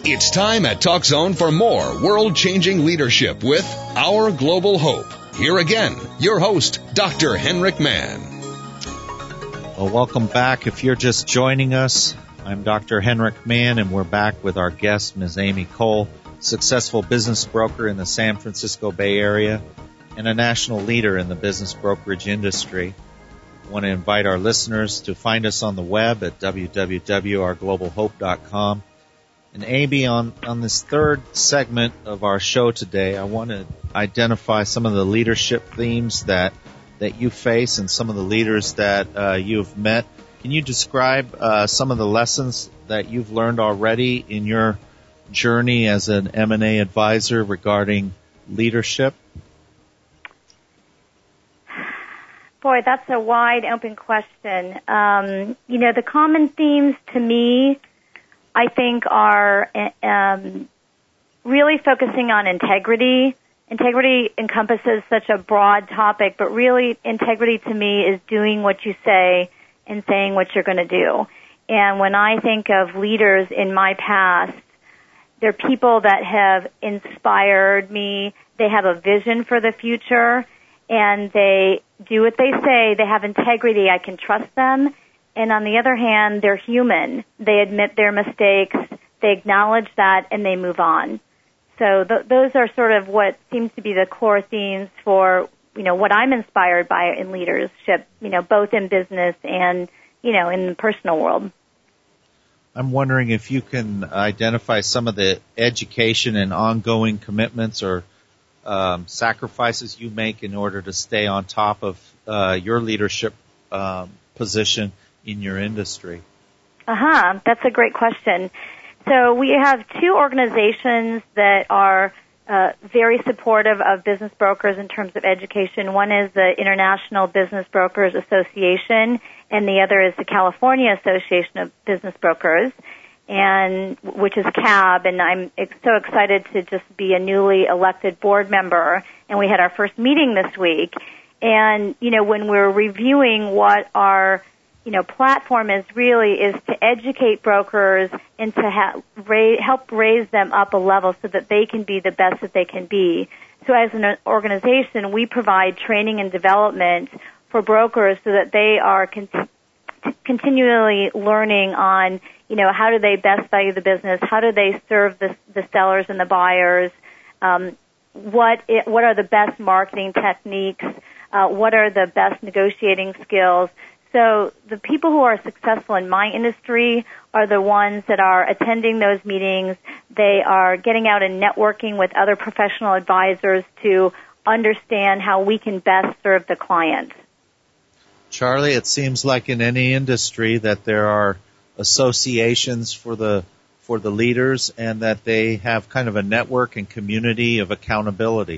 It's time at TalkZone for more world-changing leadership with Our Global Hope. Here again, your host, Dr. Henrik Mann. Well, welcome back. If you're just joining us, I'm Dr. Henrik Mann, and we're back with our guest, Ms. Amy Cole, successful business broker in the San Francisco Bay Area and a national leader in the business brokerage industry. I want to invite our listeners to find us on the web at www.ourglobalhope.com. And Amy, on this third segment of our show today, I want to identify some of the leadership themes that you face and some of the leaders that you've met. Can you describe some of the lessons that you've learned already in your journey as an M&A advisor regarding leadership? Boy, that's a wide open question. The common themes to me, I think, are really focusing on integrity. Integrity encompasses such a broad topic, but really integrity to me is doing what you say and saying what you're going to do. And when I think of leaders in my past, they're people that have inspired me. They have a vision for the future, and they do what they say. They have integrity. I can trust them. And on the other hand, they're human. They admit their mistakes, they acknowledge that, and they move on. So those are sort of what seems to be the core themes for, what I'm inspired by in leadership, both in business and, in the personal world. I'm wondering if you can identify some of the education and ongoing commitments or sacrifices you make in order to stay on top of your leadership position in your industry. That's a great question. So we have two organizations that are very supportive of business brokers in terms of education. One is the International Business Brokers Association, and the other is the California Association of Business Brokers, and which is CAB, and I'm so excited to just be a newly elected board member. And we had our first meeting this week. And, when we're reviewing what our platform is to educate brokers and to help raise them up a level so that they can be the best that they can be. So as an organization, we provide training and development for brokers so that they are continually learning on, how do they best value the business? How do they serve the sellers and the buyers? What are the best marketing techniques? What are the best negotiating skills? So the people who are successful in my industry are the ones that are attending those meetings. They are getting out and networking with other professional advisors to understand how we can best serve the client. Charlie, it seems like in any industry that there are associations for the leaders and that they have kind of a network and community of accountability.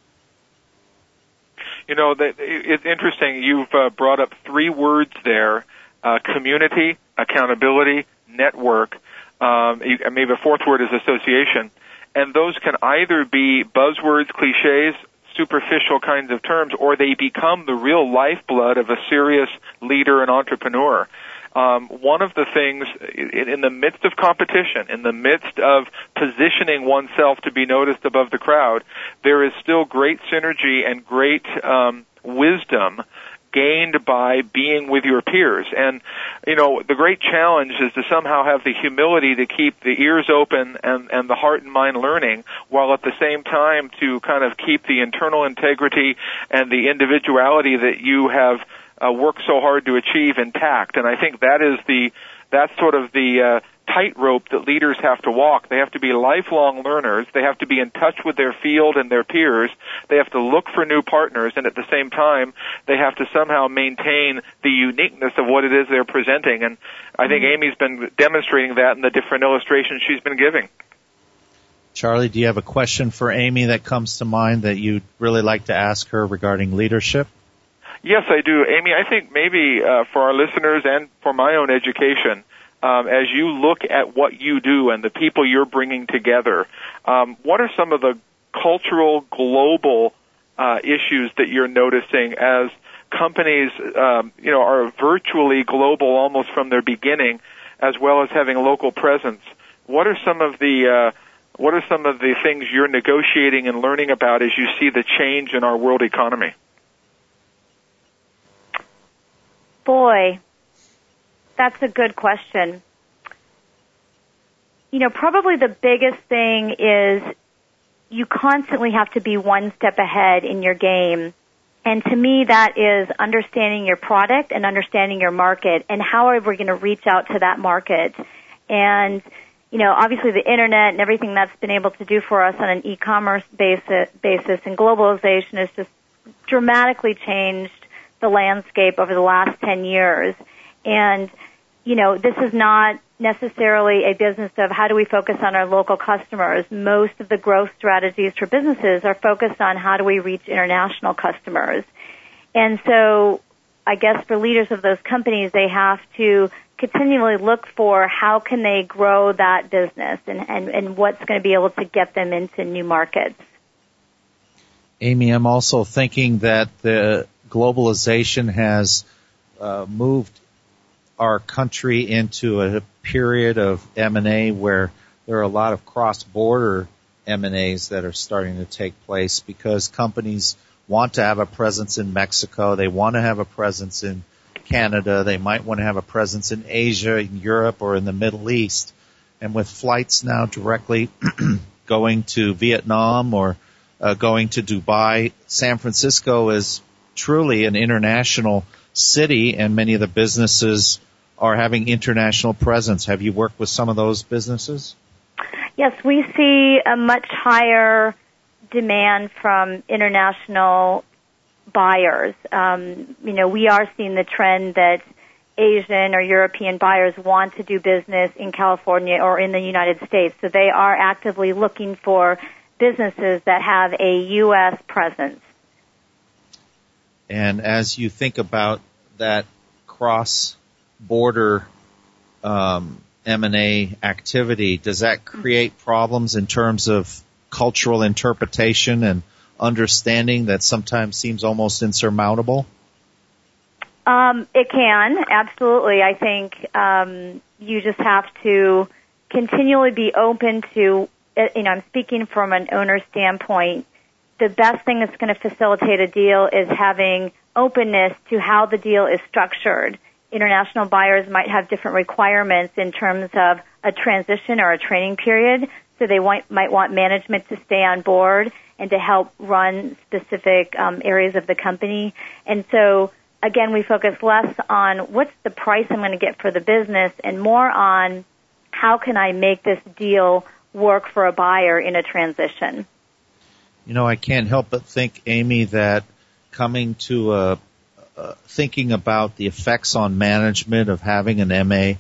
It's interesting. You've brought up three words there, community, accountability, network. Maybe a fourth word is association. And those can either be buzzwords, cliches, superficial kinds of terms, or they become the real lifeblood of a serious leader and entrepreneur. One of the things, in the midst of competition, in the midst of positioning oneself to be noticed above the crowd, there is still great synergy and great wisdom gained by being with your peers. And, the great challenge is to somehow have the humility to keep the ears open and the heart and mind learning, while at the same time to kind of keep the internal integrity and the individuality that you have worked so hard to achieve intact. And I think that's sort of the tightrope that leaders have to walk. They have to be lifelong learners. They have to be in touch with their field and their peers. They have to look for new partners, and at the same time, they have to somehow maintain the uniqueness of what it is they're presenting. And I think Amy's been demonstrating that in the different illustrations she's been giving. Charlie, do you have a question for Amy that comes to mind that you'd really like to ask her regarding leadership? Yes, I do. Amy, I think maybe for our listeners and for my own education, as you look at what you do and the people you're bringing together, what are some of the cultural, global issues that you're noticing as companies, are virtually global almost from their beginning, as well as having local presence? what are some of the things you're negotiating and learning about as you see the change in our world economy? Boy, that's a good question. Probably the biggest thing is you constantly have to be one step ahead in your game. And to me, that is understanding your product and understanding your market and how are we going to reach out to that market. And, obviously the internet and everything that's been able to do for us on an e-commerce basis and globalization has just dramatically changed the landscape over the last 10 years. And, this is not necessarily a business of how do we focus on our local customers. Most of the growth strategies for businesses are focused on how do we reach international customers. And so I guess for leaders of those companies, they have to continually look for how can they grow that business and what's going to be able to get them into new markets. Amy, I'm also thinking that the globalization has moved our country into a period of M&A where there are a lot of cross-border M&As that are starting to take place because companies want to have a presence in Mexico. They want to have a presence in Canada. They might want to have a presence in Asia, in Europe, or in the Middle East. And with flights now directly going to Vietnam or going to Dubai, San Francisco is truly an international city, and many of the businesses are having international presence. Have you worked with some of those businesses? Yes, we see a much higher demand from international buyers. We are seeing the trend that Asian or European buyers want to do business in California or in the United States. So they are actively looking for businesses that have a U.S. presence. And as you think about that cross-border M&A activity, does that create problems in terms of cultural interpretation and understanding that sometimes seems almost insurmountable? It can, absolutely. I think you just have to continually be open to, I'm speaking from an owner standpoint, the best thing that's going to facilitate a deal is having openness to how the deal is structured. International buyers might have different requirements in terms of a transition or a training period, so they might want management to stay on board and to help run specific areas of the company. And so, again, we focus less on what's the price I'm going to get for the business and more on how can I make this deal work for a buyer in a transition. I can't help but think, Amy, that coming to thinking about the effects on management of having an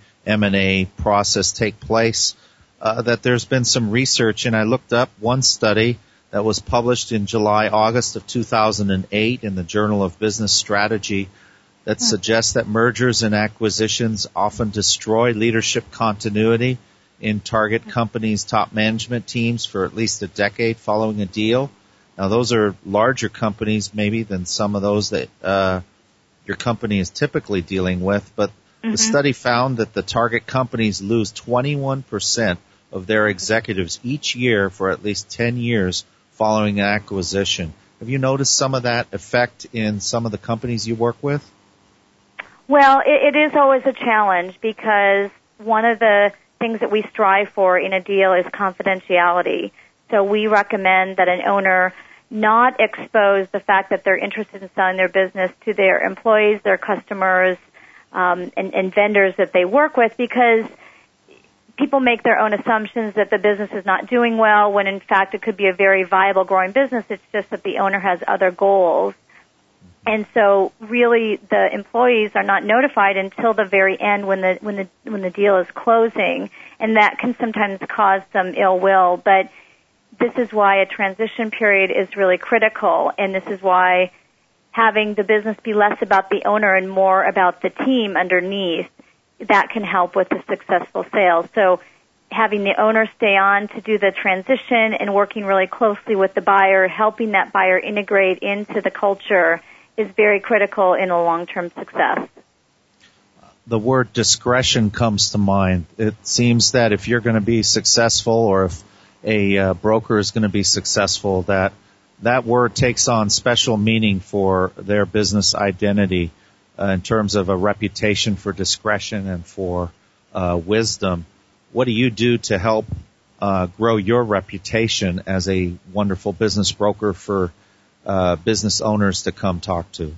M&A process take place, that there's been some research, and I looked up one study that was published in August of 2008 in the Journal of Business Strategy that suggests that mergers and acquisitions often destroy leadership continuity in target companies' top management teams for at least a decade following a deal. Now, those are larger companies maybe than some of those that your company is typically dealing with, but the study found that the target companies lose 21% of their executives each year for at least 10 years following an acquisition. Have you noticed some of that effect in some of the companies you work with? Well, it is always a challenge because one of the things that we strive for in a deal is confidentiality. So we recommend that an owner not expose the fact that they're interested in selling their business to their employees, their customers, and vendors that they work with, because people make their own assumptions that the business is not doing well when in fact it could be a very viable growing business. It's just that the owner has other goals. And so really the employees are not notified until the very end when the deal is closing, and that can sometimes cause some ill will. But this is why a transition period is really critical, and this is why having the business be less about the owner and more about the team underneath, that can help with the successful sale. So having the owner stay on to do the transition and working really closely with the buyer, helping that buyer integrate into the culture is very critical in a long-term success. the word discretion comes to mind. It seems that if you're going to be successful, or if a broker is going to be successful, that word takes on special meaning for their business identity in terms of a reputation for discretion and for wisdom. What do you do to help grow your reputation as a wonderful business broker for business owners to come talk to?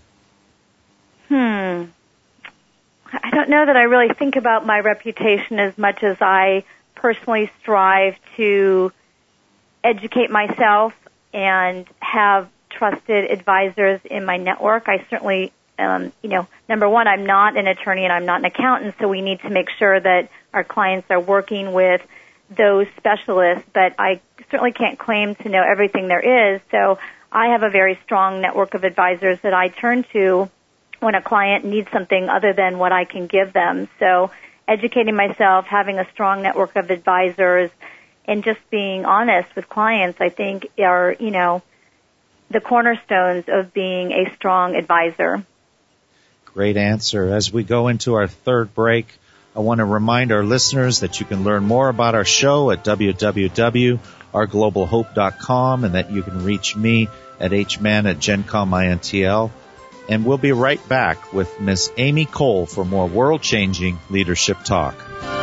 I don't know that I really think about my reputation as much as I personally strive to educate myself and have trusted advisors in my network. I certainly, number one, I'm not an attorney and I'm not an accountant, so we need to make sure that our clients are working with those specialists, but I certainly can't claim to know everything there is. So I have a very strong network of advisors that I turn to when a client needs something other than what I can give them. So educating myself, having a strong network of advisors, and just being honest with clients, I think are, the cornerstones of being a strong advisor. Great answer. As we go into our third break, I want to remind our listeners that you can learn more about our show at www.ourglobalhope.com, and that you can reach me at hman@GencomINTL. And we'll be right back with Ms. Amy Cole for more world-changing leadership talk.